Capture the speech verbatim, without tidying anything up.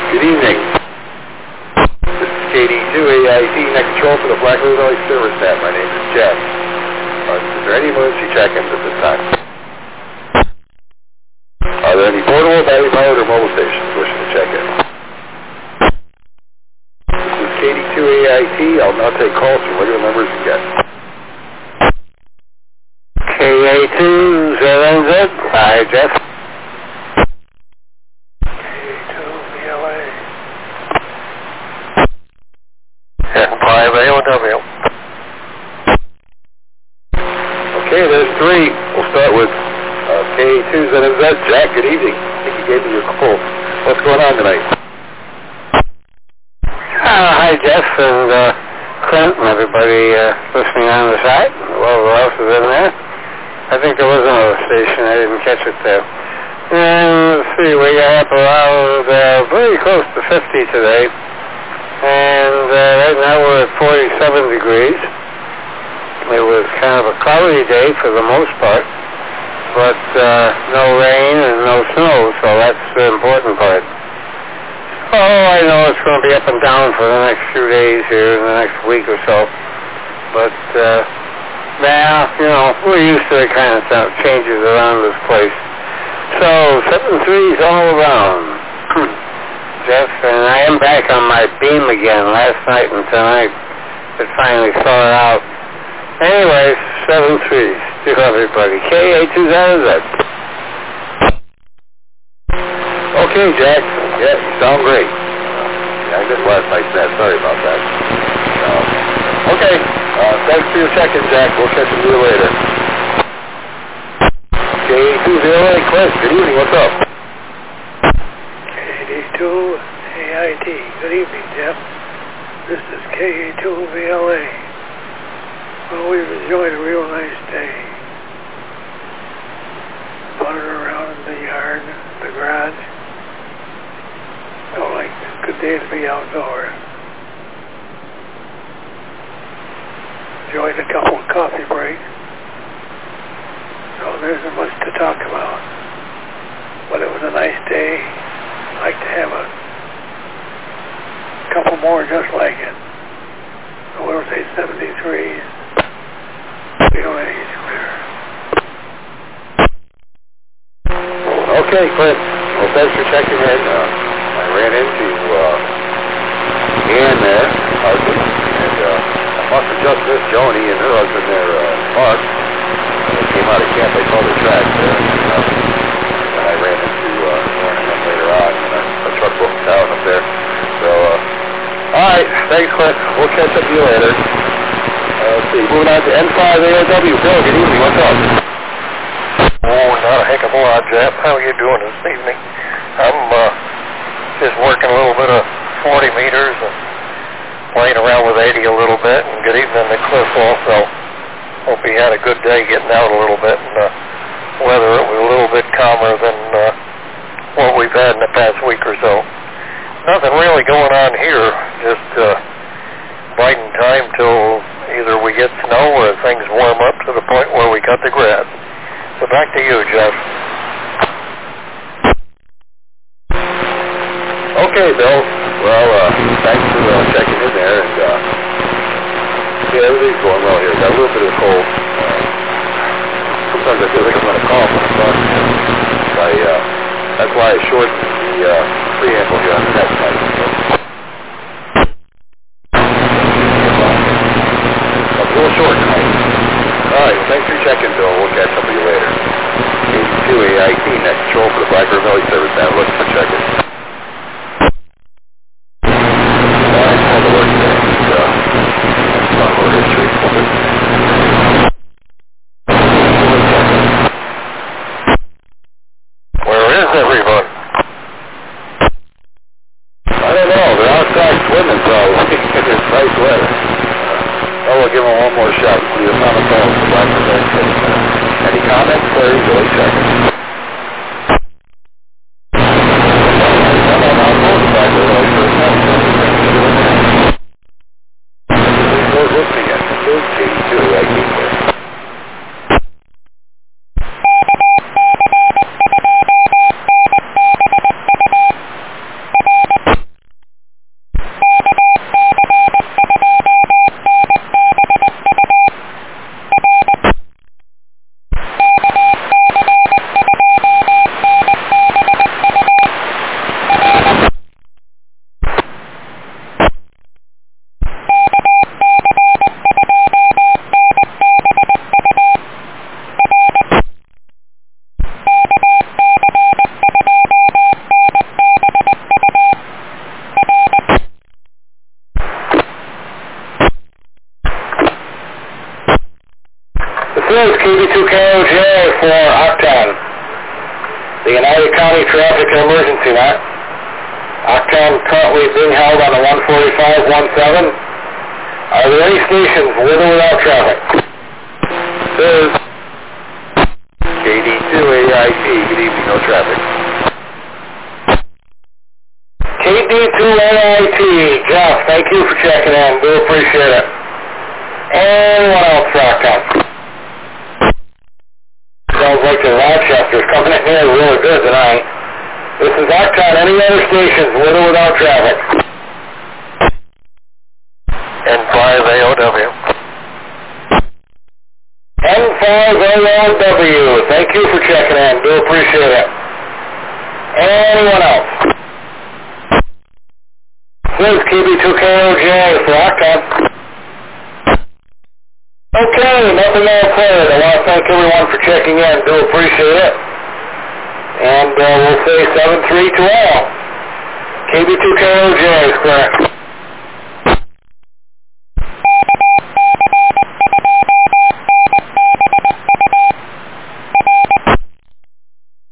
Good evening. This is K D two A I T, net control for the Black River Valley Service Staff. My name is Jeff. Uh, is there any emergency check-ins at this time? Are there any portable, battery-powered, or mobile stations wishing to check in? This is K D two A I T. I'll now take calls from regular members and guests. K A two zero Z. Hi, Jeff. K A two V L A. five A O W. Okay, there's three. We'll start with uh, K A two Z Z. Jack, good evening. I think you gave me your call. What's going on tonight? Uh, hi, Jeff, and uh, Clint, and everybody uh, listening on the side. Whoever else is in there. I think there was another station. I didn't catch it there. And let's see, we got up around uh, very close to fifty today. And uh, right now we're at forty-seven degrees. It was kind of a cloudy day for the most part, but uh, no rain and no snow, so that's the important part. Oh, I know it's going to be up and down for the next few days here in the next week or so, but uh, yeah, you know, we're used to the kind of stuff, changes around this place. So, seven threes all around. Jeff, and I am back on my beam again. Last night and tonight it finally thawed out. Anyways, seven threes. To everybody. K A two Z Z. Okay, Jack. Yeah, you sound great. Yeah, I missed last night's net. Sorry about that. Uh, okay. Uh, thanks for your check-in, Jack. We'll catch you later. K A two Z Z. Clint, good evening. What's up? K D two A I T. Good evening, Jeff. This is K A two V L A. Well, we've enjoyed a real nice day. Wandered around in the yard, the garage. Oh, like a good day to be outdoors. Enjoyed a couple of coffee breaks. So there isn't much to talk about. But it was a nice day. I'd like to have a couple more just like it. So we'll say seventy-three. We don't have any clear. Okay, Clint. Well, thanks for checking in. Uh, I ran into uh, Ann there, husband, and uh, I must have just missed Joni and her husband there, uh, Mark. When they came out of camp, they called the track there. And, uh, and I ran into uh, Warren and them later on, and uh, a truck broke down up there. So, uh, all right. Thanks, Clint. We'll catch up with you later. Uh, let's see. Moving on to N five A O W. Bill, good evening. What's up? Oh, not a heck of a lot, Jeff. How are you doing this evening? I'm uh, just working a little bit of forty meters and playing around with eighty a little bit. And good evening to Cliff also. Hope he had a good day getting out a little bit. And uh, weather, it was a little bit calmer than uh, what we've had in the past week or so. Nothing really going on here. Just uh, biding time till either we get snow or things warm up to the point where we cut the grass. So back to you, Jeff. Okay, Bill. Well, uh, thanks for uh, checking in there. And uh, yeah, everything's going well here. Got a little bit of cold. Uh, sometimes I feel like I'm going to cough when I'm talking. I, uh, that's why I shortened the uh, preamble here on the next night. A little short tonight. All right, well, thanks for checking, Bill. We'll catch up with you later. K D two A I T, net control for the Black River Valley Service. Now look for checking. All right, all the work today. Uh, talk about history. Where is everyone? I don't know. They're outside swimming, probably. It's nice weather. Oh, we'll give them one more shot. See us on the phone for Black River Valley Service. Any comments, please? Really checking. for Octon. The United County Traffic and Emergency Net. Octon currently being held on the one forty-five one seven. Are there any stations with or without traffic? This is K D two A I T. Good evening, no traffic. K D two A I T, Jeff, thank you for checking in. Do appreciate it. Anyone else for Octon? Sounds like the Rochester's coming in here really good tonight. This is Octon. Any other stations with or without traffic? N five A O W. N five A O W, thank you for checking in. Do appreciate it. Anyone else? This is K B two K O J for Octon. Okay, nothing else cleared. I want to thank everyone for checking in. Do appreciate it. And uh, we'll say seven three to all. K B two K O J is correct.